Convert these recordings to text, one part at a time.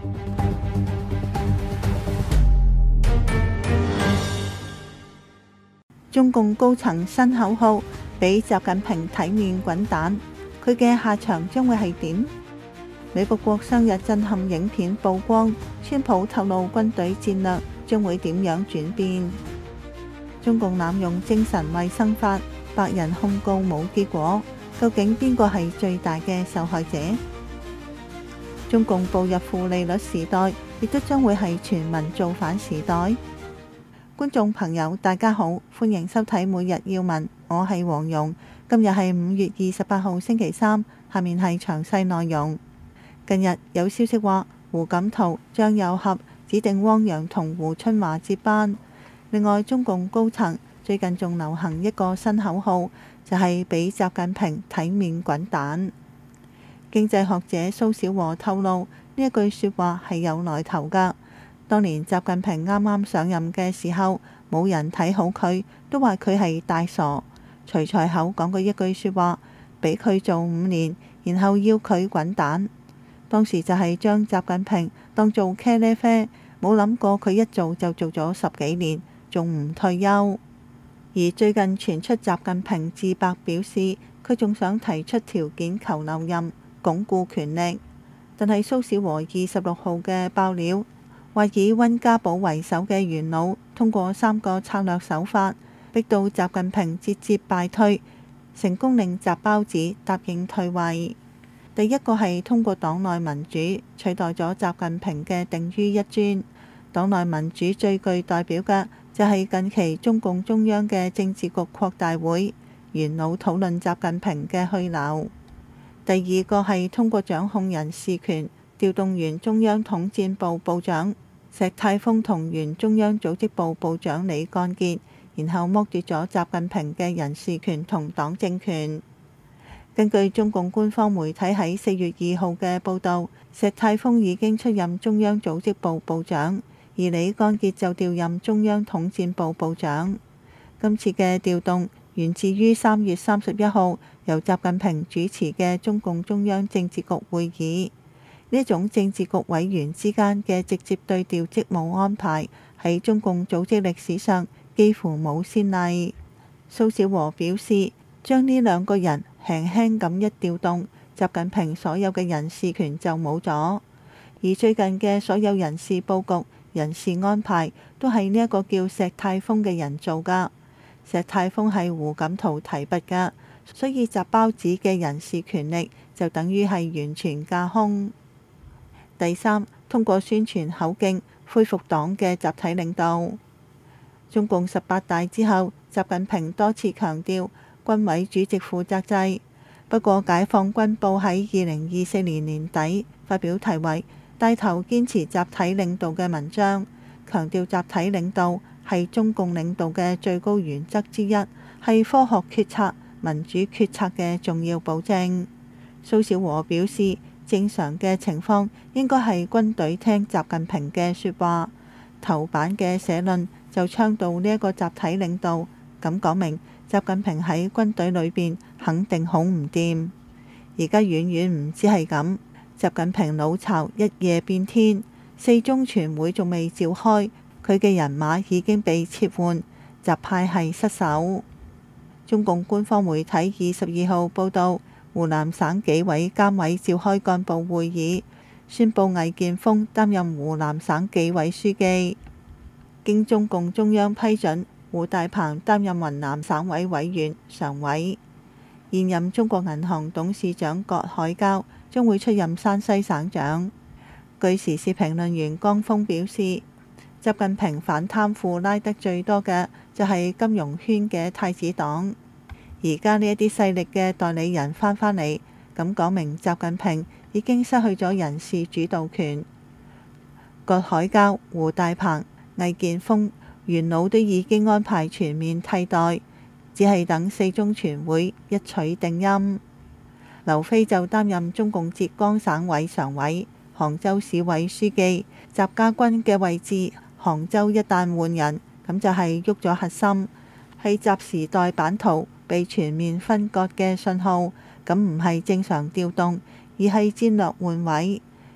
中共高層新口號俾習近平體面滾蛋，佢嘅下場將會係點？美國國殤日震撼影片曝光，川普透露軍隊戰略將會點樣轉變？中共濫用精神衛生法，白人控告冇結果，究竟邊個係最大嘅受害者？中共步入負利率時代，亦都將會係全民造反時代。觀眾朋友大家好，歡迎收睇每日要聞，我係黃蓉。今日係5月28號星期三，下面係詳細內容。近日有消息話，胡錦濤、張又俠指定汪洋同胡春華接班。另外，中共高層最近仲流行一個新口號，就係俾習近平體面滾蛋。經濟學者蘇小和透露，呢一句說話係有來頭㗎。當年習近平啱啱上任嘅時候，冇人睇好佢，都話佢係大傻。徐才厚講過一句說話，俾佢做5年，然後要佢滾蛋。當時就係將習近平當做茄喱啡，冇諗過佢一做就做咗10幾年，仲唔退休。而最近傳出習近平自白表示，佢仲想提出條件求留任，鞏固權力。但係蘇小和26號嘅爆料，話以溫家寶為首嘅元老通過3個策略手法，逼到習近平節節敗退，成功令習包子答應退位。第一個係通過黨內民主取代咗習近平嘅定於一尊。黨內民主最具代表嘅就係近期中共中央嘅政治局擴大會，元老討論習近平嘅去留。第二個係通過掌控人事權，調動原中央統戰部部長石泰峰同原中央組織部部長李幹傑，然後剝奪咗習近平嘅人事權同黨政權。根據中共官方媒體喺4月2號嘅報導，石泰峰已經出任中央組織部部長，而李幹傑就調任中央統戰部部長。今次嘅調動源自於3月31號由習近平主持嘅中共中央政治局會議。呢一種政治局委員之間嘅直接對調職務安排，喺中共組織歷史上幾乎冇先例。蘇小和表示，將呢2個人輕輕咁一調動，習近平所有嘅人事權就冇咗。而最近嘅所有人事佈局、人事安排，都係呢一個叫石泰峰嘅人做㗎。石泰峰係胡錦濤提拔㗎，所以習包子嘅人事權力就等於係完全架空。第三，通過宣傳口徑恢復黨嘅集體領導。中共18大之後，習近平多次強調軍委主席負責制。不過，解放軍報喺2024年年底發表題為《帶頭堅持集體領導》嘅文章，強調集體領導係中共領導嘅最高原則之一，係科學決策、民主決策嘅重要保證。蘇小和表示，正常嘅情況應該係軍隊聽習近平嘅説話。頭版嘅社論就倡導呢一個集體領導，咁講明習近平喺軍隊裏邊肯定好唔掂。而家遠遠唔止係咁，習近平老巢一夜變天，4中全會仲未召開，佢嘅人馬已經被撤換，習派係失守。中共官方媒體22號報導，湖南省紀委監委召開幹部會議，宣布魏建峰擔任湖南省紀委書記。經中共中央批准，胡大鵬擔任雲南省委委員、常委。現任中國銀行董事長葛海交將會出任山西省長。據時事評論員江峰表示，習近平反貪腐拉得最多嘅就係金融圈嘅太子黨。而家呢一啲勢力嘅代理人翻返嚟，咁講明習近平已經失去咗人事主導權。葛海交、胡大鵬、魏建峰元老都已經安排全面替代，只係等4中全會一錘定音。劉飛就擔任中共浙江省委常委、杭州市委書記。習家軍嘅位置，杭州一旦換人，咁就係喐咗核心，係習時代版圖被全面分割嘅信號，咁唔係正常調動，而係戰略換位。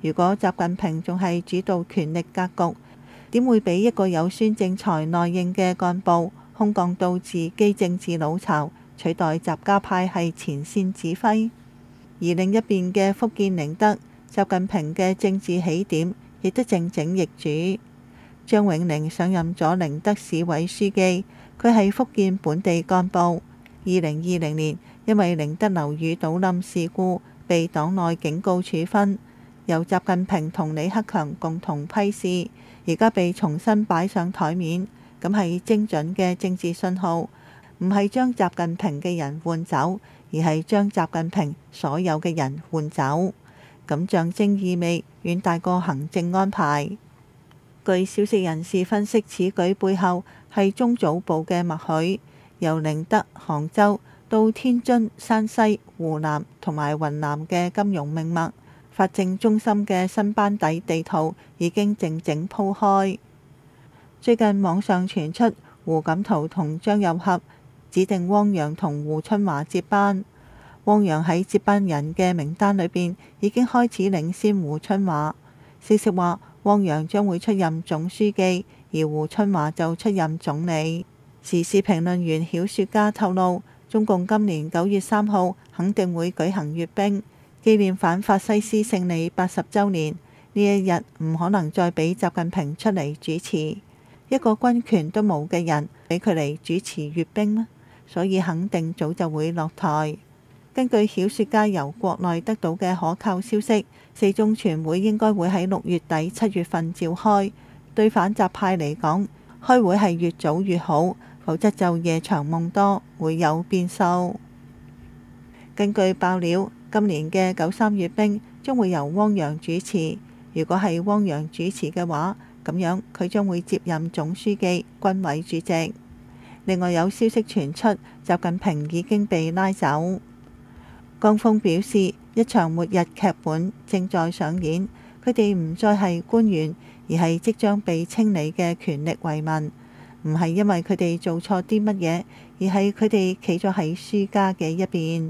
如果習近平仲係主導權力格局，點會俾一個有孫政才內應嘅幹部空降到自己政治老巢，取代習家派系前線指揮？而另一邊嘅福建寧德，習近平嘅政治起點亦都正正易主。張永寧上任咗寧德市委書記，佢係福建本地幹部。2020年因為寧德樓宇倒冧事故被黨內警告處分，由習近平同李克強共同批示，而家被重新擺上台面，咁係精準嘅政治信號，唔係將習近平嘅人換走，而係將習近平所有嘅人換走，咁象徵意味遠大過行政安排。據消息人士分析，此舉背後係中組部嘅默許，由寧德、杭州到天津、山西、湖南同埋雲南嘅金融命脈、法政中心嘅新班底地圖已經靜靜鋪開。最近網上傳出胡錦濤同張又俠指定汪洋同胡春華接班，汪洋喺接班人嘅名單裏邊已經開始領先胡春華。消息話，汪洋將會出任總書記，而胡春華就出任總理。時事評論員曉雪家透露，中共今年9月3號肯定會舉行閱兵，紀念反法西斯勝利80週年。呢一日唔可能再俾習近平出嚟主持，一個軍權都冇嘅人俾佢嚟主持閱兵咩？所以肯定早就會落台。根據曉雪家由國內得到嘅可靠消息，四中全會應該會喺6月底7月份召開。對反習派嚟講，開會係越早越好，否則就夜長夢多，會有變數。根據爆料，今年嘅93閱兵將會由汪洋主持。如果係汪洋主持嘅話，咁樣佢將會接任總書記、軍委主席。另外有消息傳出，習近平已經被拉走。江峰表示，一場末日劇本正在上演，佢哋唔再係官員，而係即將被清理嘅權力遺民。唔係因為佢哋做錯啲乜嘢，而係佢哋企咗喺輸家嘅一邊。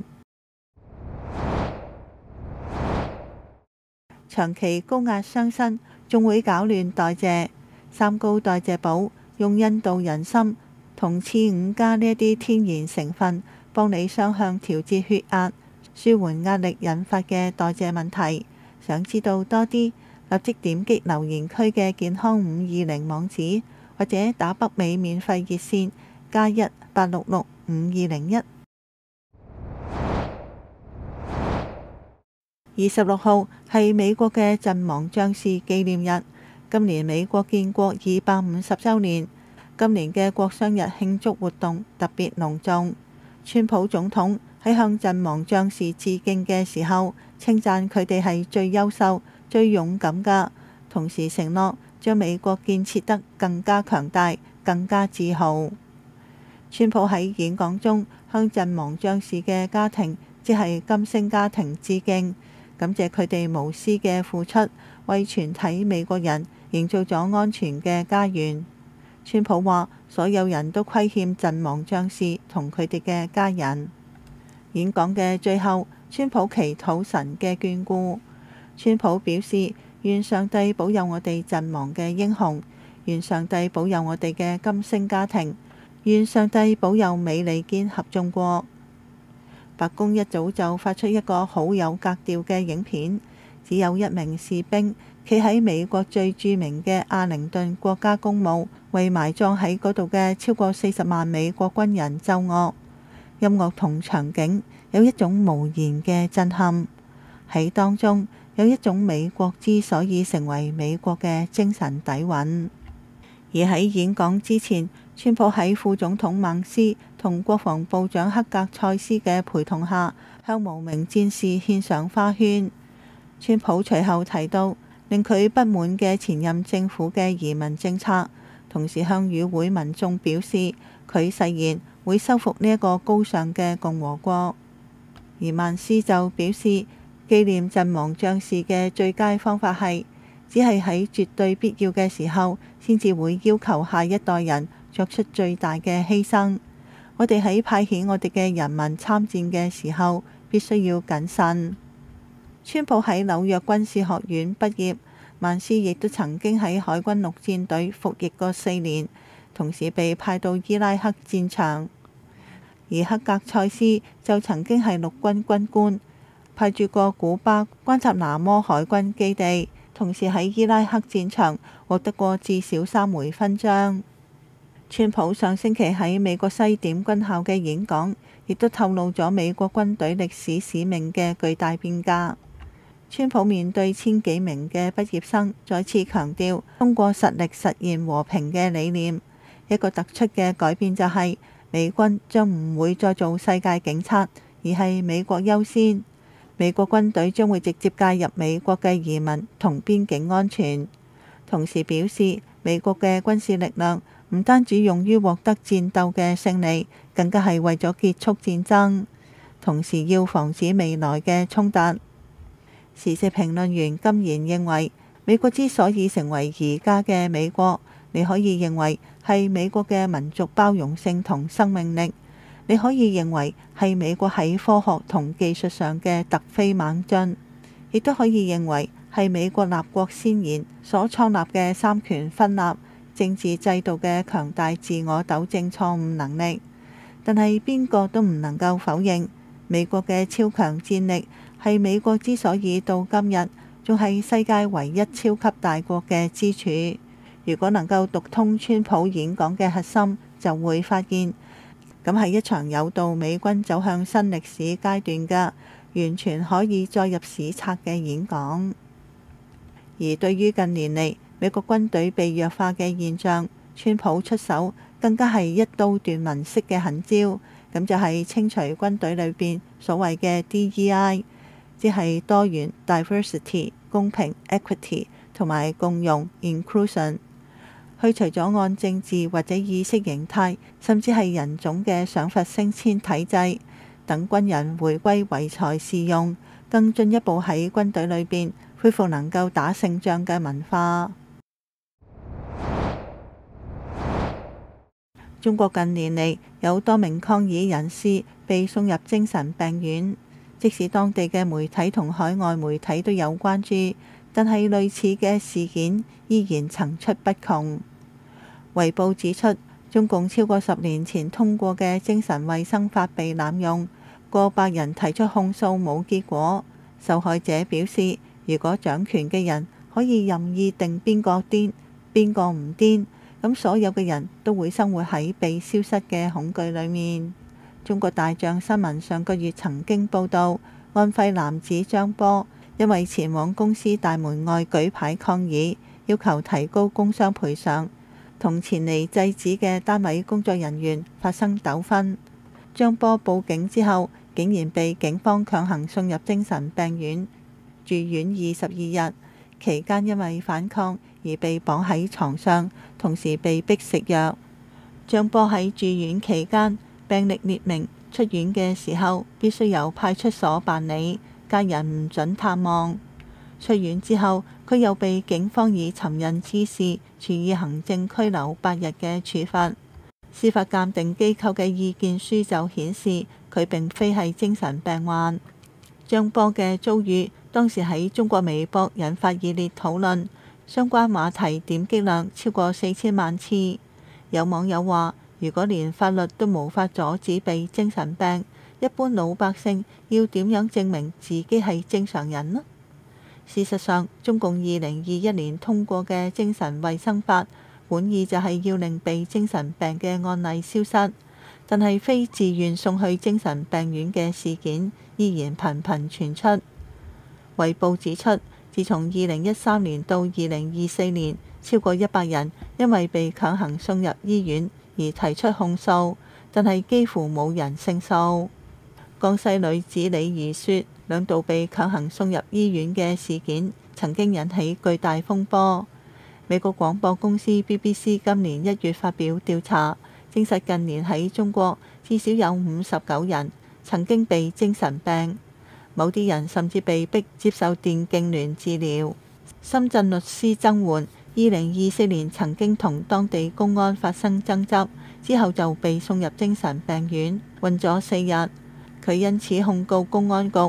長期高壓傷身，仲會搞亂代謝。三高代謝寶用印度人參同刺五加呢一啲天然成分，幫你雙向調節血壓，舒緩壓力引發嘅代謝問題。想知道多啲，立即點擊留言區嘅健康520網址，或者打北美免費熱線+1-866-5201。26號係美國嘅陣亡將士紀念日，今年美國建國250週年，今年嘅國殤日慶祝活動特別隆重。川普總統喺向陣亡將士致敬嘅時候，稱讚佢哋係最優秀、最勇敢㗎，同時承諾將美國建設得更加強大、更加自豪。川普喺演講中向陣亡將士嘅家庭，即係金星家庭致敬，感謝佢哋無私嘅付出，為全體美國人營造咗安全嘅家園。川普話：所有人都虧欠陣亡將士同佢哋嘅家人。演講嘅最後，川普祈禱神嘅眷顧。川普表示：願上帝保佑我哋陣亡嘅英雄，願上帝保佑我哋嘅金星家庭，願上帝保佑美利堅合眾國。白宮一早就發出一個好有格調嘅影片，只有一名士兵企喺美國最著名嘅阿靈頓國家公墓，為埋葬喺嗰度嘅超過40萬美國軍人奏樂。音樂同場景有一種無言嘅震撼，喺當中有一種美國之所以成為美國嘅精神底蘊。而喺演講之前，川普喺副總統孟斯同國防部長克格塞斯嘅陪同下，向無名戰士獻上花圈。川普隨後提到令佢不滿嘅前任政府嘅移民政策，同時向與會民眾表示佢誓言會收復呢一個高尚嘅共和國。而曼斯就表示，紀念陣亡將士嘅最佳方法係只係喺絕對必要嘅時候，先至會要求下一代人作出最大嘅犧牲。我哋喺派遣我哋嘅人民參戰嘅時候，必須要謹慎。 川普喺紐約軍事學院畢業，曼斯亦都曾經喺海軍陸戰隊服役過4年，同時被派到伊拉克戰場。而克格塞斯就曾經係陸軍軍官，派駐過古巴關塔那摩海軍基地，同時喺伊拉克戰場獲得過至少3枚勳章。川普上星期喺美國西點軍校嘅演講，亦都透露咗美國軍隊歷史使命嘅巨大變革。川普面對千幾名嘅畢業生，再次強調通過實力實現和平嘅理念。一個突出嘅改變就係美軍將唔會再做世界警察，而係美國優先。美國軍隊將會直接介入美國嘅移民同邊境安全。同時表示，美國嘅軍事力量唔單止用於獲得戰鬥嘅勝利，更加係為咗結束戰爭，同時要防止未來嘅衝突。時事評論員金賢認為，美國之所以成為而家嘅美國，你可以認為係美國嘅民族包容性同生命力，你可以認為係美國喺科學同技術上嘅突飛猛進，亦都可以認為係美國立國先賢所創立嘅三權分立政治制度嘅強大自我糾正錯誤能力。但係邊個都唔能夠否認，美國嘅超強戰力係美國之所以到今日仲係世界唯一超級大國嘅支柱。如果能夠讀通川普演講嘅核心，就會發現咁係一場誘導美軍走向新歷史階段嘅完全可以載入史冊嘅演講。而對於近年嚟美國軍隊被弱化嘅現象，川普出手更加係一刀斷文式嘅狠招，咁就係清除軍隊裏邊所謂嘅 DEI， 即係多元 diversity、公平 equity 同埋共融 inclusion， 去除咗按政治或者意識形態甚至係人種嘅賞罰升遷體制，等軍人回歸唯才是用，更進一步喺軍隊裏邊恢復能夠打勝仗嘅文化。中國近年嚟有多名抗議人士被送入精神病院，即使當地嘅媒體同海外媒體都有關注，但係類似嘅事件依然層出不窮。衛報指出，中共超過10年前通過嘅精神衛生法被濫用，過百人提出控訴冇結果。受害者表示，如果掌權嘅人可以任意定邊個癲，邊個唔癲，咁所有嘅人都會生活喺被消失嘅恐懼裏面。中國大象新聞上個月曾經報道，安徽男子張波因為前往公司大門外舉牌抗議，要求提高工傷賠償，同前嚟制止嘅單位工作人員發生糾紛。張波報警之後，竟然被警方強行送入精神病院，住院22日，期間因為反抗而被綁喺床上，同時被逼食藥。張波喺住院期間病歷列明，出院嘅時候必須由派出所辦理，家人唔准探望。出院之後，佢又被警方以尋釁滋事處以行政拘留8日嘅處罰。司法鑑定機構嘅意見書就顯示，佢並非係精神病患。張波嘅遭遇當時喺中國微博引發熱烈討論，相關話題點擊量超過4000萬次。有網友話，如果連法律都無法阻止被精神病，一般老百姓要點樣證明自己係正常人呢？事實上，中共2021年通過嘅精神衛生法，本意就係要令被精神病嘅案例消失，但係非自願送去精神病院嘅事件依然頻頻傳出。衛報指出，自從2013年到2024年，超過100人因為被強行送入醫院而提出控訴，但係幾乎冇人勝訴。江西女子李怡雪2度被強行送入醫院嘅事件，曾經引起巨大風波。美國廣播公司 BBC 今年1月發表調查，證實近年喺中國至少有59人曾經被精神病，某啲人甚至被逼接受電痙攣治療。深圳律師曾媛2024年曾經同當地公安發生爭執，之後就被送入精神病院，困咗4日。佢因此控告公安局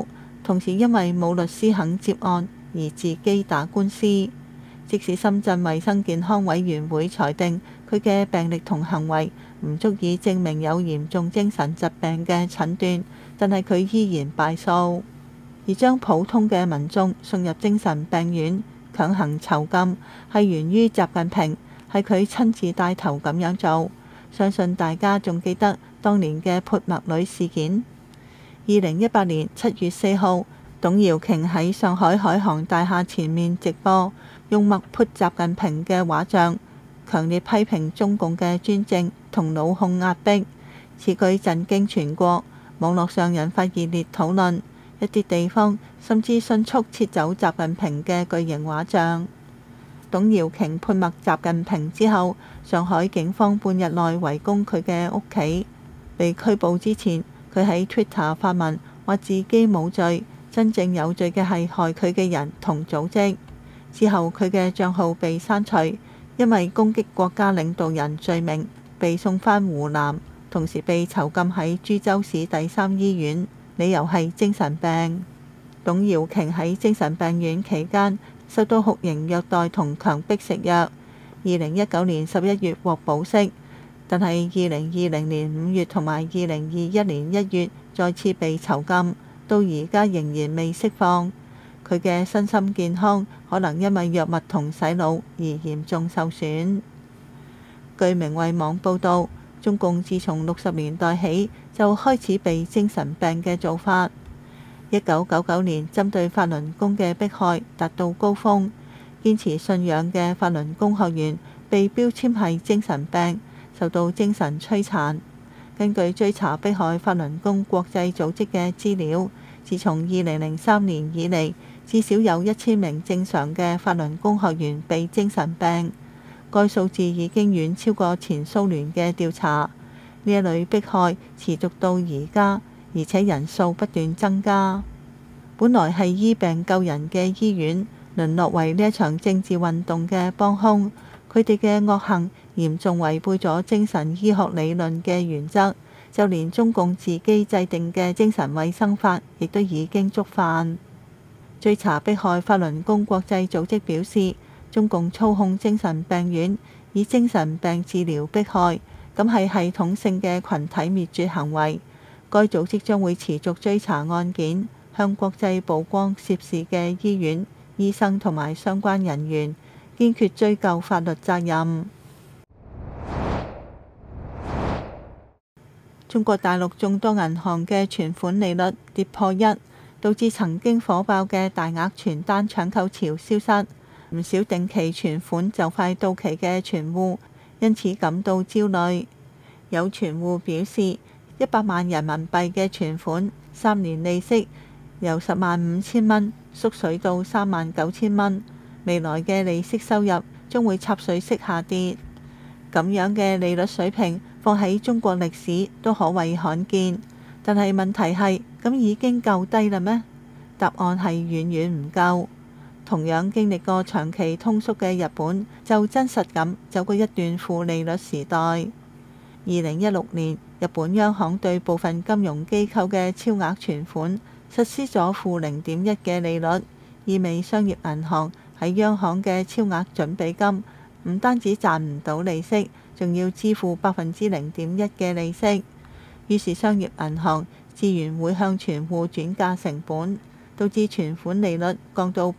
同時因為冇律師肯接案而自己打官司。即使深圳衛生健康委員會裁定佢嘅病歷同行為唔足以證明有嚴重精神疾病嘅診斷，但係佢依然敗訴。而將普通嘅民眾送入精神病院強行囚禁，係源於習近平，係佢親自帶頭咁樣做。相信大家仲記得當年嘅潑墨女事件。2018年7月4號，董瑤瓊喺上海海航大廈前面直播，用墨潑習近平嘅畫像，強烈批評中共嘅專政同老控壓迫。此舉震驚全國，網絡上引發熱烈討論，一啲地方甚至迅速撤走習近平嘅巨型畫像。董瑤瓊潑墨習近平之後，上海警方半日內圍攻佢嘅屋企。被拘捕之前，佢喺 Twitter 發文話自己冇罪，真正有罪嘅係害佢嘅人同組織。之後佢嘅帳號被刪除，因為攻擊國家領導人罪名被送返湖南，同時被囚禁喺株洲市第3醫院，理由係精神病。董瑤瓊喺精神病院期間受到酷刑虐待同強迫食藥，2019年11月獲保釋，但係2020年5月同埋2021年1月再次被囚禁，到而家仍然未釋放。佢嘅身心健康可能因為藥物同洗腦而嚴重受損。據明慧網報導，中共自從60年代起就開始避精神病嘅做法。1999年針對法輪功嘅迫害達到高峰，堅持信仰嘅法輪功學員被標籤係精神病，受到精神摧殘。根據追查迫害法輪功國際組織嘅資料，自從2003年以嚟，至少有1000名正常嘅法輪功學員被精神病，該數字已經遠超過前蘇聯嘅調查。呢一類迫害持續到而家，而且人數不斷增加。本來係醫病救人嘅醫院，淪落為呢一場政治運動嘅幫兇。佢哋嘅惡行嚴重違背咗精神醫學理論嘅原則，就連中共自己制定嘅精神衛生法亦都已經觸犯。追查迫害法輪功國際組織表示，中共操控精神病院，以精神病治療迫害，咁係系統性嘅群體滅絕行為。該組織將會持續追查案件，向國際曝光涉事嘅醫院、醫生同埋相關人員，堅決追究法律責任。中國大陸眾多銀行嘅存款利率跌破1，導致曾經火爆嘅大額存單搶購潮消失，唔少定期存款就快到期嘅存戶因此感到焦慮。有存戶表示，100萬人民幣嘅存款3年利息由10.5萬蚊縮水到3.9萬，未來嘅利息收入將會插水式下跌。咁樣嘅利率水平放喺中國歷史都可謂罕見，但係問題係咁已經夠低啦咩？答案係遠遠唔夠。同樣經歷過長期通縮嘅日本就真實咁走過一段負利率時代。2016年，日本央行對部分金融機構嘅超額存款實施咗負0.1嘅利率，意味商業銀行喺央行嘅超額準備金唔單止賺唔到利息，仲要支付0.1%嘅利息。於是商業銀行自然會向存戶轉嫁成本，導致存款利率降到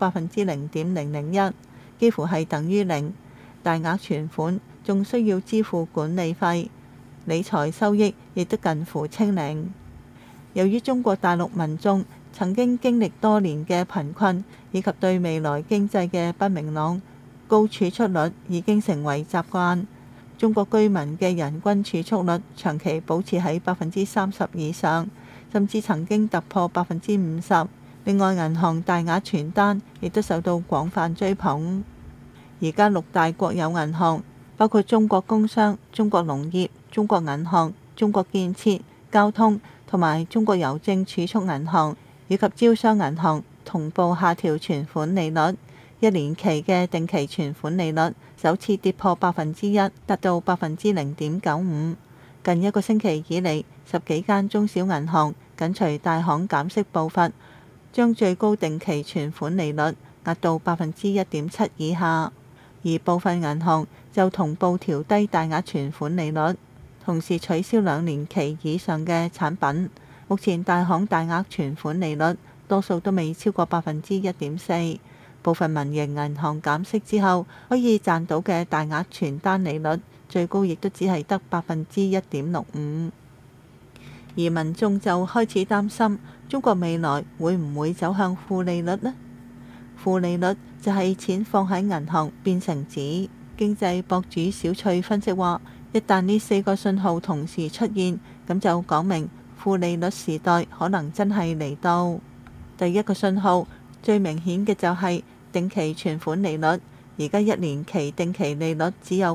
0.001%，幾乎係等於零。大額存款仲需要支付管理費，理財收益亦都近乎清零。由於中國大陸民眾曾經經歷多年嘅貧困，以及對未來經濟嘅不明朗，高儲蓄率已經成為習慣。中國居民嘅人均儲蓄率長期保持喺30%以上，甚至曾經突破50%。另外，銀行大額存單亦都受到廣泛追捧。而家6大國有銀行，包括中國工商、中國農業、中國銀行、中國建設、交通同埋中國郵政儲蓄銀行以及招商銀行，同步下調存款利率。1年期嘅定期存款利率首次跌破1%，達到0.95%。近1個星期以嚟，10幾間中小銀行緊隨大行減息步伐， 將最高定期存款利率壓到1.7%以下，而部分銀行就同步調低大額存款利率，同時取消2年期以上嘅產品。目前大行大額存款利率多數都未超過1.4%，部分民營銀行減息之後可以賺到嘅大額存單利率最高亦都只係得1.65%。而民眾就開始擔心中國未來會唔會走向負利率呢？負利率就係錢放喺銀行變成紙。經濟博主小翠分析話，一旦呢4個信號同時出現，咁就講明負利率時代可能真係嚟到。第一個信號最明顯嘅就係定期存款利率，而家1年期定期利率只有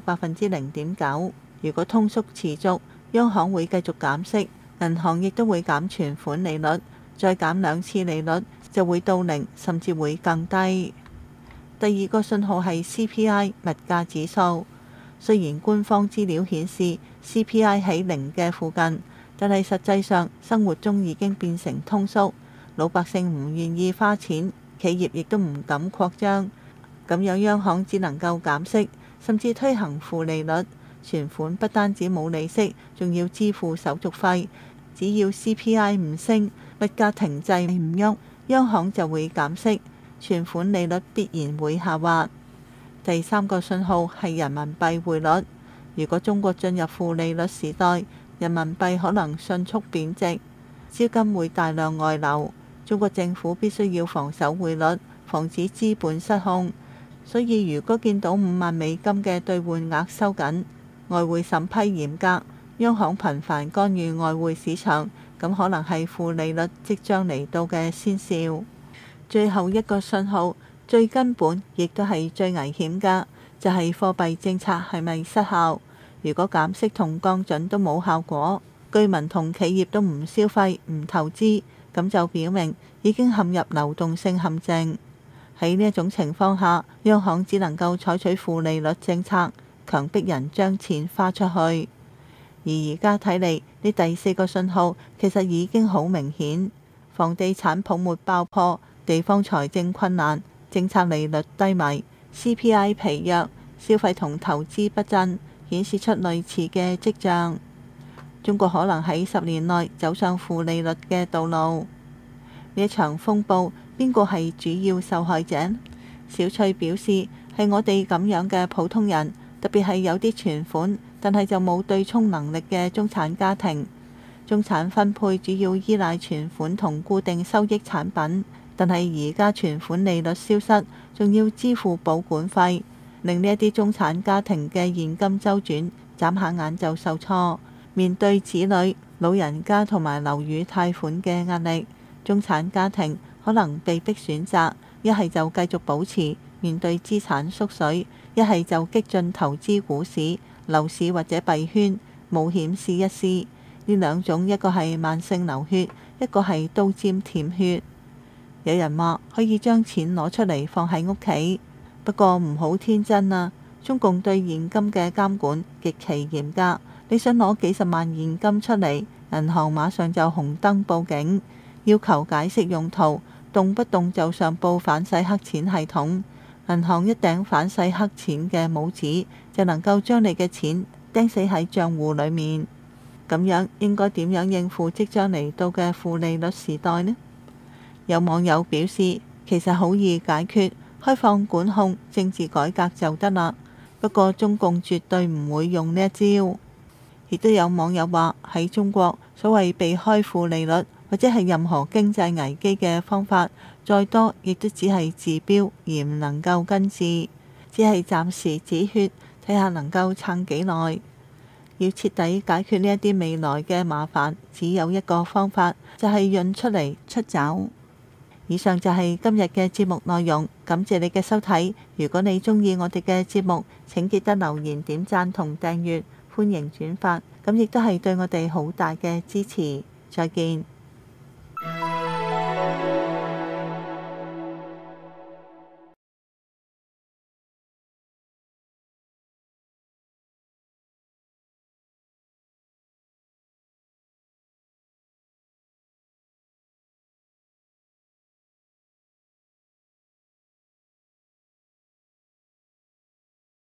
0.9%。如果通縮持續，央行會繼續減息，銀行亦都會減存款利率，再減2次利率就會到0，甚至會更低。第二個信號係 CPI 物價指數，雖然官方資料顯示 CPI 喺0嘅附近，但係實際上生活中已經變成通縮，老百姓唔願意花錢，企業亦都唔敢擴張，咁樣央行只能夠減息，甚至推行負利率。存款不單止冇利息，仲要支付手續費。只要 CPI 唔升，物價停滯唔喐，央行就會減息，存款利率必然會下滑。第三個信號係人民幣匯率，如果中國進入負利率時代，人民幣可能迅速貶值，資金會大量外流，中國政府必須要防守匯率，防止資本失控。所以如果見到5萬美金嘅兌換額收緊，外匯審批嚴格，央行頻繁干預外匯市場，咁可能係負利率即將嚟到嘅先兆。最後一個信號，最根本亦都係最危險㗎，就係貨幣政策係咪失效？如果減息同降準都冇效果，居民同企業都唔消費唔投資，咁就表明已經陷入流動性陷阱。喺呢一種情況下，央行只能夠採取負利率政策，強迫人將錢花出去。而家睇嚟，呢第4個信號其實已經好明顯，房地產泡沫爆破，地方財政困難，政策利率低迷， CPI 疲弱，消費同投資不振，顯示出類似嘅跡象。中國可能喺10年內走上負利率嘅道路。呢一場風暴，邊個係主要受害者？小翠表示，係我哋咁樣嘅普通人，特別係有啲存款但係就冇對沖能力嘅中產家庭。中產分配主要依賴存款同固定收益產品，但係而家存款利率消失，仲要支付保管費，令呢一啲中產家庭嘅現金周轉眨下眼就受挫。面對子女、老人家同埋樓宇貸款嘅壓力，中產家庭可能被迫選擇，一係就繼續保持，面對資產縮水，一係就激進投資股市、樓市或者幣圈，冒險試一試。呢兩種，一個係慢性流血，一個係刀尖舔血。有人話可以將錢攞出嚟放喺屋企，不過唔好天真啊！中共對現金嘅監管極其嚴格，你想攞幾十萬現金出嚟，銀行馬上就紅燈報警，要求解釋用途，動不動就上報反洗黑錢系統。銀行一頂反洗黑錢嘅帽子，就能夠將你嘅錢釘死喺帳戶裡面。咁樣應該點樣應付即將嚟到嘅負利率時代呢？有網友表示，其實好易解決，開放管控、政治改革就得啦。不過中共絕對唔會用呢一招。亦都有網友話，喺中國，所謂避開負利率或者係任何經濟危機嘅方法，再多亦都只係治標而唔能夠根治，只係暫時止血，睇下能夠撐幾耐。要徹底解決呢一啲未來嘅麻煩，只有一個方法，就係潤出嚟出走。以上就係今日嘅節目內容，感謝你嘅收睇。如果你鍾意我哋嘅節目，請記得留言、點讚同訂閱，歡迎轉發，咁亦都係對我哋好大嘅支持。再見。